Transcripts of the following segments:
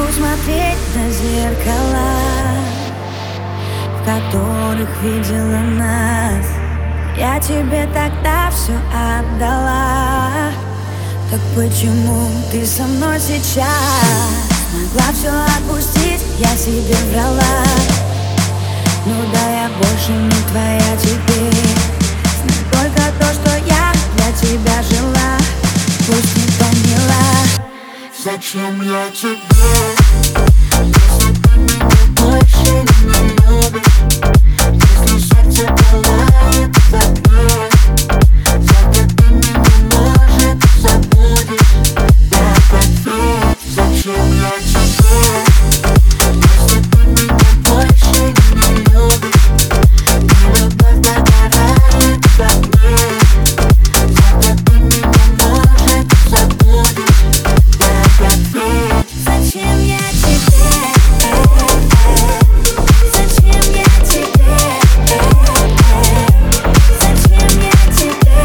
люблю смотреть на зеркала, в которых видела нас. Я тебе тогда все отдала. Так почему ты со мной сейчас? Могла все отпустить, я себе врала. Ну да, я больше не твоя теперь. Знай только то, что я для тебя жила. Пусть не поняла, зачем я тебе, если ты меня больше не любишь, если сердце пылает в огне, завтра ты меня, может, забудешь. Да, ответь, зачем я тебе, если ты меня больше не любишь, и любовь догорает в огне, завтра ты меня, может, забудешь. зачем я тебе? Зачем я тебе? Зачем я тебе?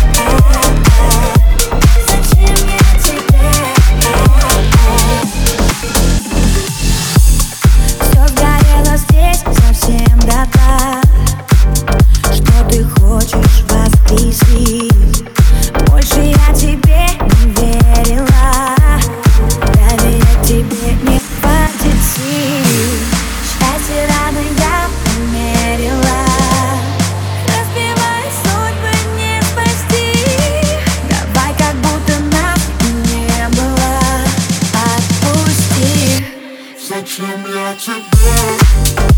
Зачем я тебе? Все сгорело здесь совсем дотла. Что ты хочешь воскресить? Больше я тебе не верила. Доверять тебе не хватит сил. Счастье рано я померила. Разбивай судьбы, не спасти. Давай, как будто нас и не было. Отпусти. Зачем я тебе?